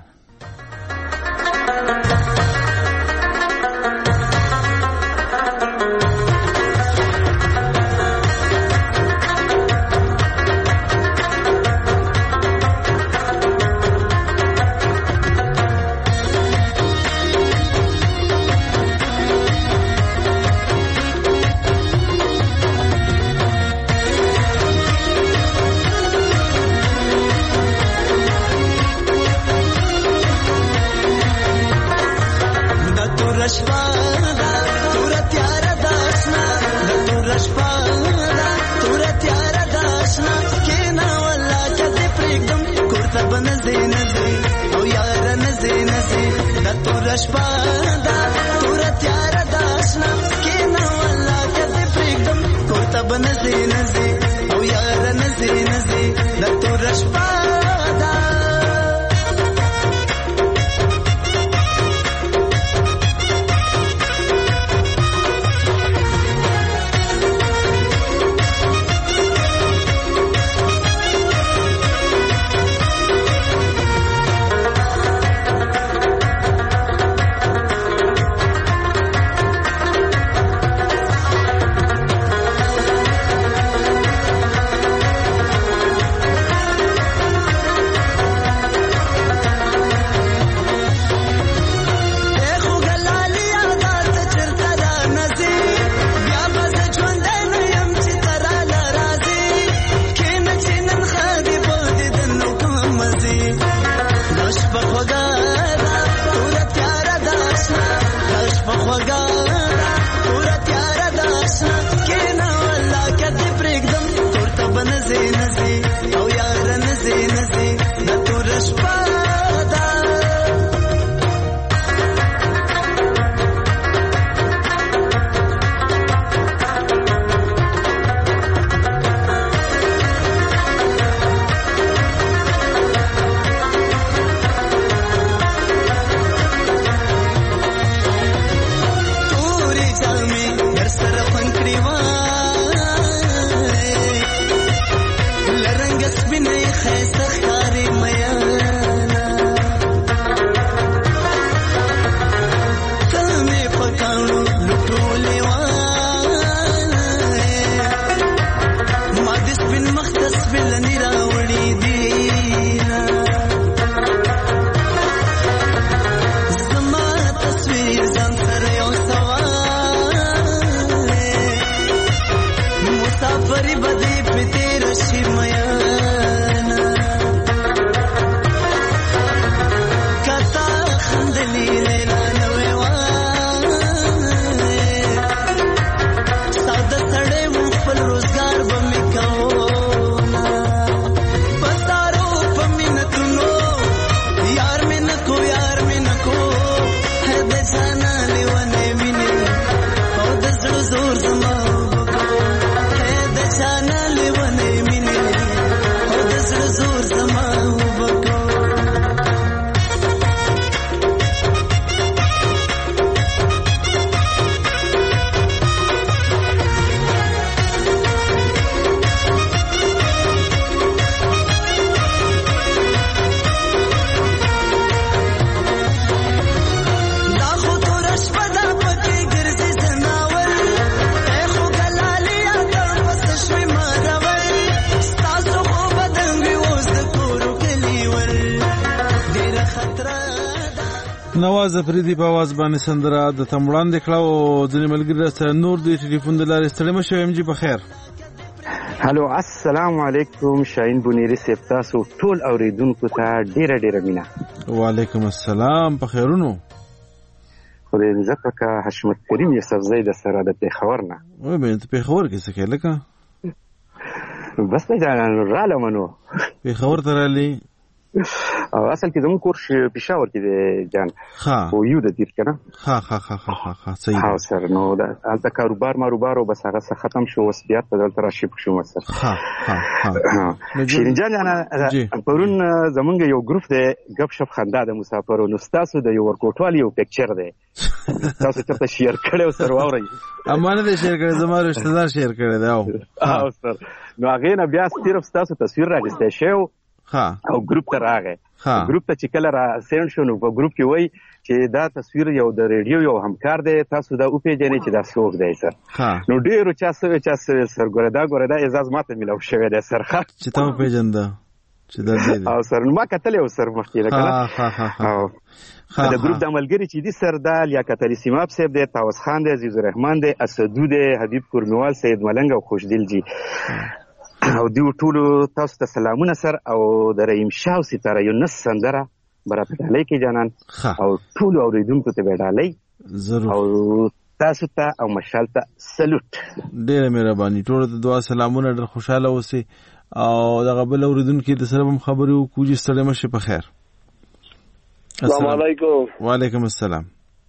Speaker 1: نواز افریدي په आवाज باندې سندره د تمړان د کړه او ځنې ملګری سره نور د ټلیفون د لارې ستړي مشه ام جی په خیر.
Speaker 21: هلو السلام علیکم شاهین بونیری صاحب تاسو ټول اوریدونکو ته ډیره ډیره مینه.
Speaker 1: وعلیکم السلام په خیرونو.
Speaker 21: خدای دې زکه کا حشمت کریم یوسفزی د سره د پیښور نه.
Speaker 1: او به ته پیښور کې څه کې لکه
Speaker 21: بس نه ځان رااله منو
Speaker 1: پیښور ته رالی
Speaker 21: او اصل کې زموږ کور پېښور کې دی جان او یو د دې کنه
Speaker 1: ها ها ها ها ها صحیح
Speaker 21: ها سر نو دا البته کاروبار ماروبار او بس هغه څه ختم شو اوس بیا په دلته راشي شو سر
Speaker 1: ها ها ها
Speaker 21: شیرین جان انا پرون زمونږ یو ګروپ دی غب شپ خندا د مسافرو نو تاسو د یو ورکوټوال یو پکچر دی تاسو ته شیر کړو سر واوري
Speaker 1: امانه دې شیر کړی زموږ رشتہ دار شیر کړی دی
Speaker 21: او سر نو هغه نه بیا صرف تاسو تصویر راځته شو
Speaker 1: ها
Speaker 21: او ګروپ ته راغی ګروپ ته چې کله را سند شو نو په ګروپ کې وای چې دا تصویر یو د ریډیو یو همکار دی تاسو دا او پیژنئ چې دا څوک دی سر نو ډیرو چا څه چا سر ګوردا ګوردا اعزاز ماته ملو شوی دی سر ښه
Speaker 1: چې تاسو پیژنده چې دا دی
Speaker 21: او سر ما کتل یو سر مخکې
Speaker 1: ها ها ها
Speaker 21: ها د ګروپ د عملګری چې دي سر دا لیاقت علي سیماب صاحب دی تاوس خان دی عزیز الرحمن دی اسدو دی حبیب کورمیوال سید ملنګ او خوشدل جی او دیو ټولو تاسو ته سلامونه سر او د رحیم شاه ستاره یونس سندره برابر علی کې جانان او ټولو اوریدونکو ته بدالای
Speaker 1: ضرور
Speaker 21: او تاسو ته او مشال ته سلوټ
Speaker 1: ډیره مهرباني ټولو ته دعا سلامونه ډیر خوشاله اوسئ او دغه بل اوریدونکو د سره هم خبرو کوجی ستړي مشه په خیر.
Speaker 22: السلام علیکم.
Speaker 1: وعلیکم السلام.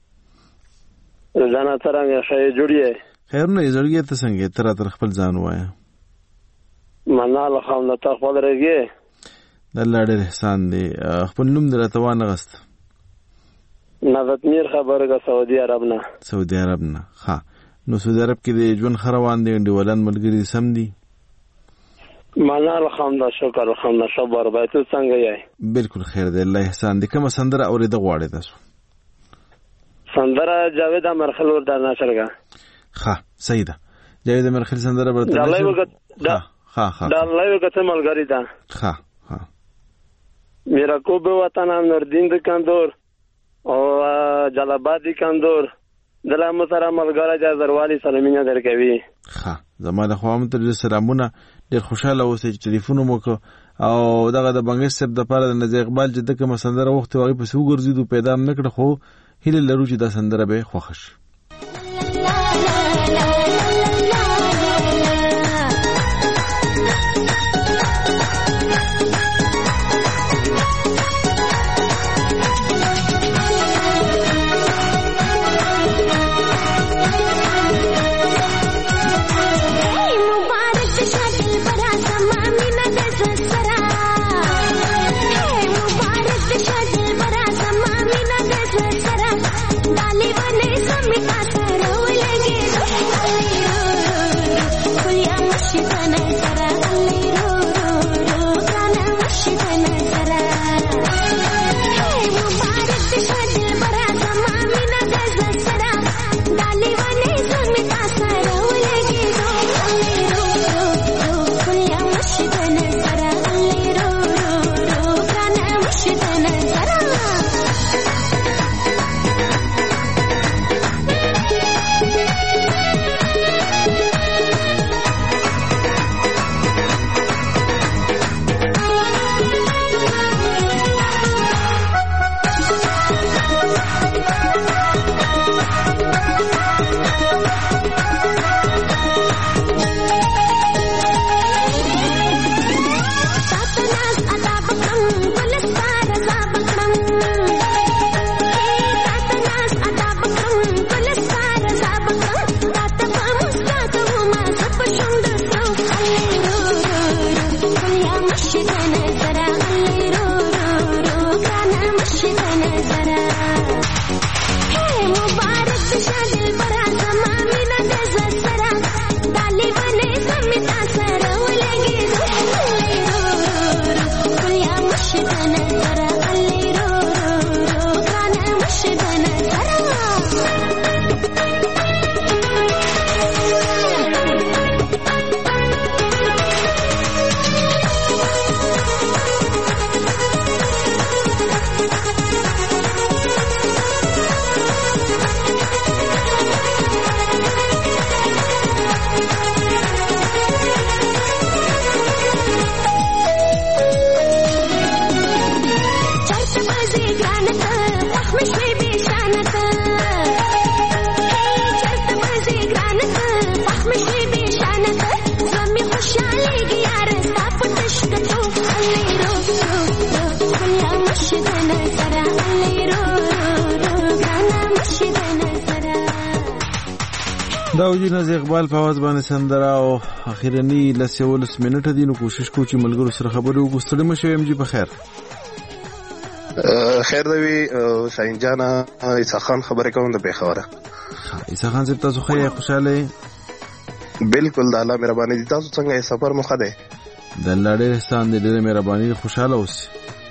Speaker 22: ځان څنګه ښه جوړیه؟
Speaker 1: خیر نه جوړیه ته څنګه تر تر خپل ځان وایا
Speaker 22: منال خام د تخوال رګي
Speaker 1: د الله ډېر احسان دی خپل نوم درته وانه غست
Speaker 22: نوت میر خبره سعودي عرب نه
Speaker 1: سعودي عرب نه ها نو سعودي عرب کې د ژوند خروان دی د ولن ملګری سم دی
Speaker 22: منال خام د شکر خام د صبر به ته څنګه یې
Speaker 1: بالکل خیر دی الله احسان دی کوم سندره اورید غواړی تاسو
Speaker 22: سندره جاوید مرخل ور در نشرګه
Speaker 1: ها صحیح ده جاوید مرخل سندره برته
Speaker 22: ها
Speaker 1: ها ها
Speaker 22: دا لایو کته ملګری دا
Speaker 1: ها ها
Speaker 22: میرا کو به وطن نوردین د کندور او جلال کندور دلته سره ملګری جا زروالي سلامونه درکوي
Speaker 1: ها زموږ خو هم تر سلامونه ډیر خوشاله اوسئ چې ټلیفون مو کو او دغه د بنګش سب د پاره د نجیب اقبال چې دغه مسندره وخت واغې په سو ګرځیدو پیدا نه کړ خو هله لرو چې دا سندره به خوښ دا وجي نز اقبال په आवाज باندې سندره او اخیرنی لس ولس منټه دي. نو کوشش کوو چې ملګرو سره خبرې وکړو. ستړي مشه ام جی په خیر.
Speaker 21: خیر دوی شاهین جان عیسی خان خبرې کوم د پیښوره.
Speaker 1: عیسی خان صاحب تاسو خیر خوشاله؟
Speaker 21: بالکل د الله مهرباني دي. تاسو څنګه سفر مخه ده؟
Speaker 1: د الله ډېر احسان دې ډېر مهرباني خوشاله اوسئ.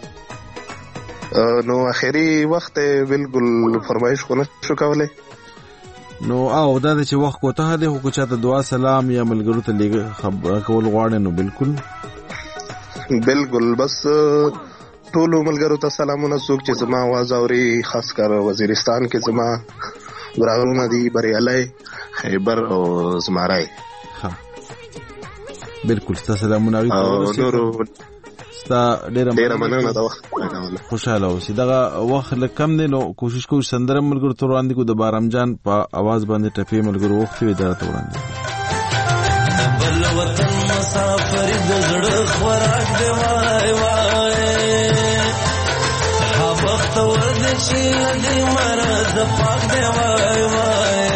Speaker 21: نو اخیری وخت بالکل فرمایش کو نه شو کولای.
Speaker 1: نو او دا چې وخت کوته ده خو چاته دعا سلام یا ملګرو ته لګ خبر کول غواړي. نو بالکل
Speaker 21: بالکل بس ټول ملګرو ته سلامونه. څوک چې زما आवाज اوري خاص کر وزیرستان کې زما براغونه دي بریالي خیبر او زمارای.
Speaker 1: ها بالکل ستاسو سلامونه او ستا ډېر مننه دا وخت خوشاله اوسئ. دغه وخت لکم دی نو کوشش کوو سندره ملګرو ته وړاندې کو. د بارام جان په आवाज باندې ټپې ملګرو وخت وي درته وړاندې
Speaker 15: بل وطن مسافر د زړه خوراک دی وای وای ها وخت ورد چې دې مرز پاک دی وای وای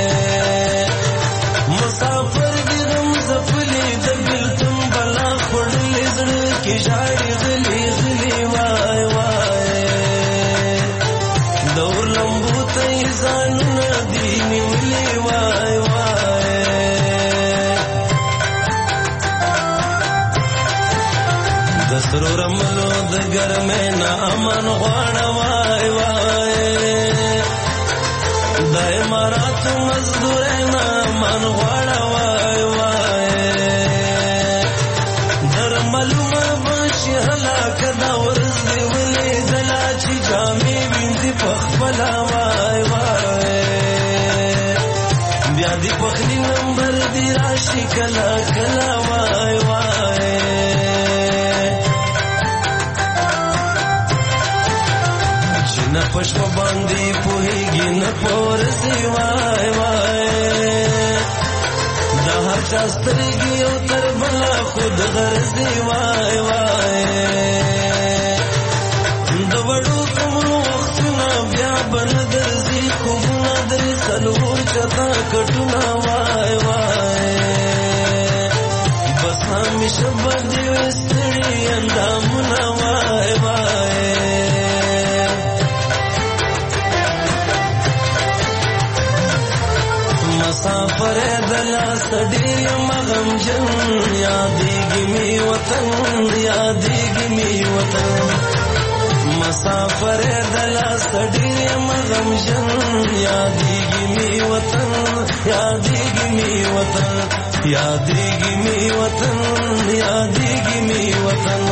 Speaker 15: مسافر دې غم زفلي د بلتم بلا خړلې زړه کې جاړي غلي غلي وای وای دور لمبو ته ځانونه دي نیولې وای وای د سرو رملو د ګرمې نه امن غواړه وای وای د اماراتو مزدورۍ نه امن غواړه وای وای در معلومه بشي هلاکه دا ورځ دې ولیدله چې جامې وینځي په خپله وای وای بیا دې پخلي نمبر دې راشي کله کله وای وای چې نه پښپ باندې پوهېږي نه پورسي وای وای د هر چا سترګې او تر بله خود غرضي وای وای د وړو څومرو وختونه بیا به نه درځي خوبونه درې څلور چتا کټونه وای وای بس همیشه به دې وي ستړي اندامونه وای وای مسافر دلا سړي مغم جن یادېږي می وطن یادېږي می وطن مسافر دلا سړي مغم جن یادېږي می وطن یادېږي می وطن یادېږي می وطن یادېږي می وطن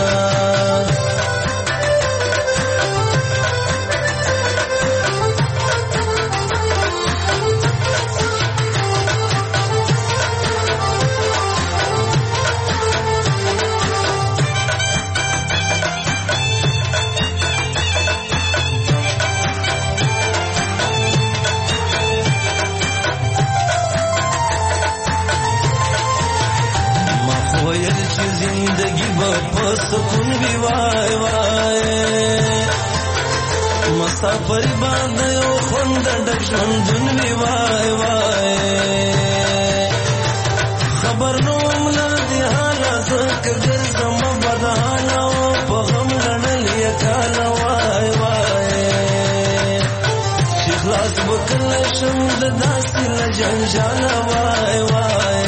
Speaker 15: سکون وی وای وای مسافر باندې یو خوند ډک ژوندون وی وای وای خبر نو مل دی حالا زکه ګرځم بدانا او په غم لړل یکال وای وای شیخ لاس وکړل شم د داسې لجنجال وای وای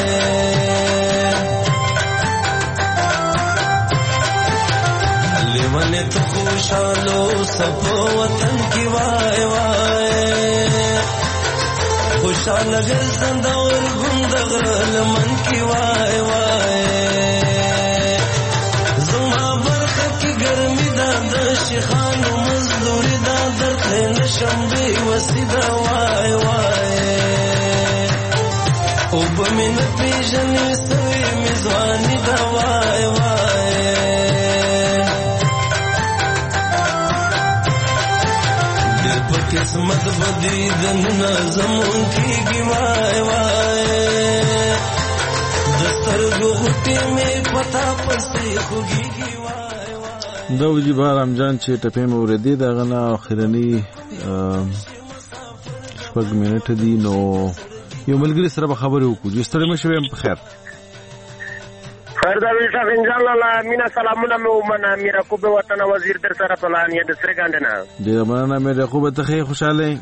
Speaker 15: لیوانه تو خوشالو سپو وطن کی وای وای خوشال گرزند اور گندغر لمن کی وای وای زما برخه کی گرمی دا د شیخانو مزدوری دا درته نشم بی وسیدا وای وای او بمن پیژنې سوي میزوانی دا وای وای قسمت بدی دننا زمون کی وای وای دسترګو غټي می پتا پسې خوږي وای وای
Speaker 1: دا وجي بارام جان چې ټپې مې ورېدې دا غنا اخرنی شپږ منټه دي. نو یو ملګری سره به خبرې وکړو. چې ستړي مشو یم په خیر.
Speaker 2: خیر دا ویشا انجان الله مینا سلامونه مې ومنه. میر یعقوب وطن وزیر در سره پلانیه د سره ګاندنه.
Speaker 1: ډیر مننه میر یعقوب ته خې خوشاله.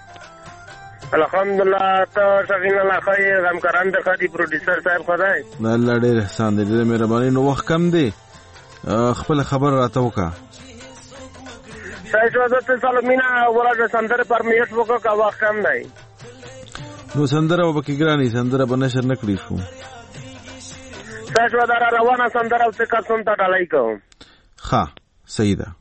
Speaker 2: الحمدلله ته شغین الله خیر همکاران د خدي پروډوسر صاحب خدای.
Speaker 1: الله ډیر احسان دې ډیر مهرباني. نو وخت کم دی خپل خبر راته وکا.
Speaker 2: صحیح شو د سلمینا ورته سندره پرمیټ وکړه کا وخت کم دی.
Speaker 1: نو سندره وبکې ګرانی سندره بنشر نکړی شو.
Speaker 2: صحیح شو دا روانه سندره څه کسون ته ډالای کوم.
Speaker 1: ها صحیح ده.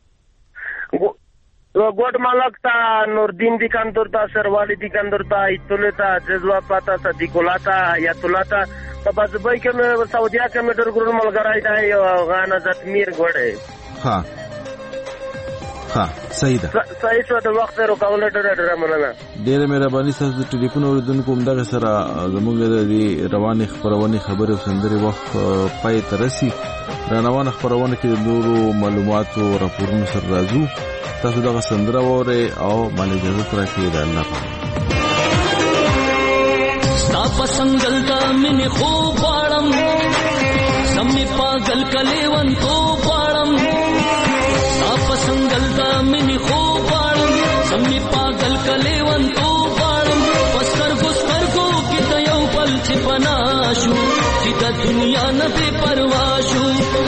Speaker 2: ګوډ مالک تا نوردین دی کاندور تا سروالی دی کاندور تا ایتوله تا جزوا پاتا صدیقولا تا آیاتولا تا په بازبای کې مې سعودیا کې مې ډرګرون ملګری دی غانا زتمیر ګوډه.
Speaker 1: ها ها صحیح ده.
Speaker 2: صحیح شو د وخت روکاول ډېر ډېر مننه.
Speaker 1: ډېر مهرباني تاسو د ټلیفون اوریدونکو همدغه سره زموږ د رواني خبرونه خبرې سندري وخت پای ته رسي. د روانه خبرونه کې د نورو معلوماتو او راپورونو سره راځو. تاسو دغه سندره وره او مال اجازه تر کې د الله په
Speaker 4: ستا پسندل تا منی خو پاړم سمې پاگل کلیوان کو پاړم ستا پسندل تا منی خو پاړم سمې پاگل کلیوان کو پاړم پستر پستر کو کې ته یو پل چې پناشو چې د دنیا نه بے پروا شو.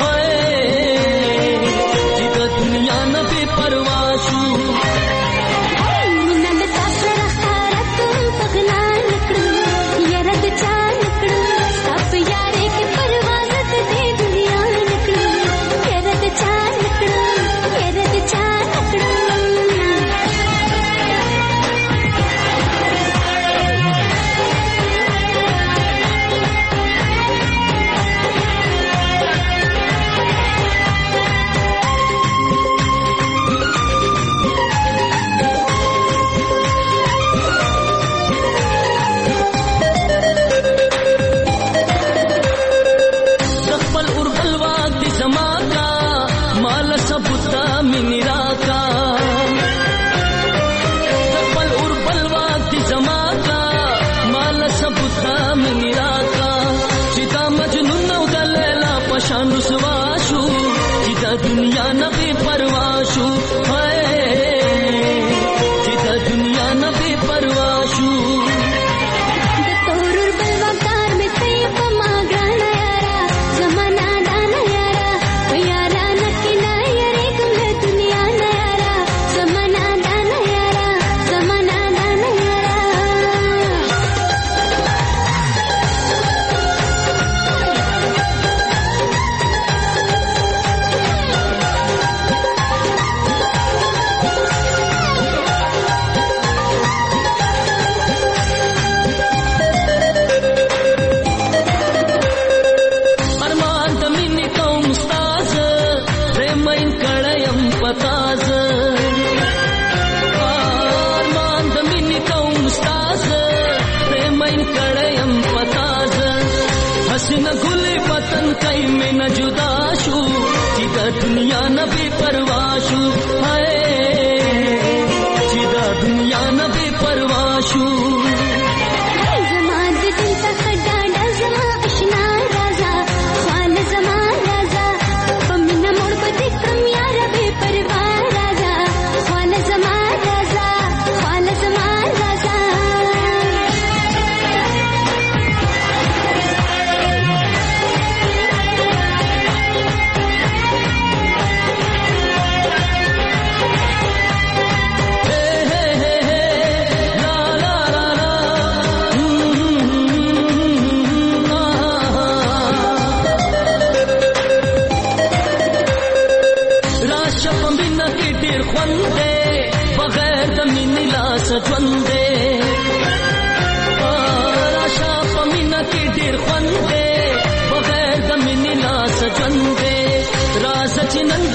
Speaker 4: چې د دنیا نه بے پروا شو. دنیا نه بے پروا شو. چې د دنیا نه بے پروا شو.
Speaker 23: د تورور بلوکار مې کوي په ما ګران یارا زمانہ دان یارا په یارا نکې نه یارې کوم دنیا نه یارا زمانہ دان یارا زمانہ دان یارا. हसन गुले वतन कई में न जुदा शू चिदा दुनिया न बे परवा शू. चिदा दुनिया न बे परवा शू.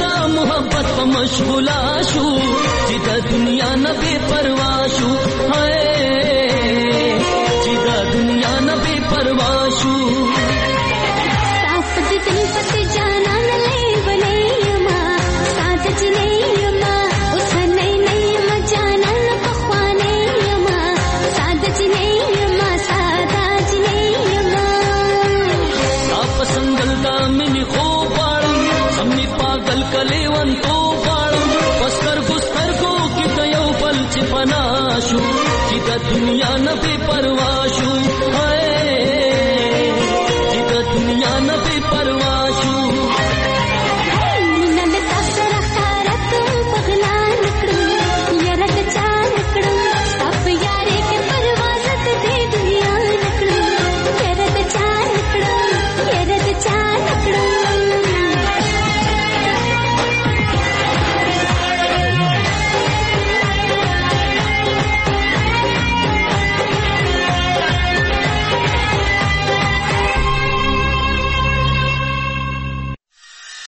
Speaker 23: मशगुला शू चिदा दुनिया न बे परवा शू.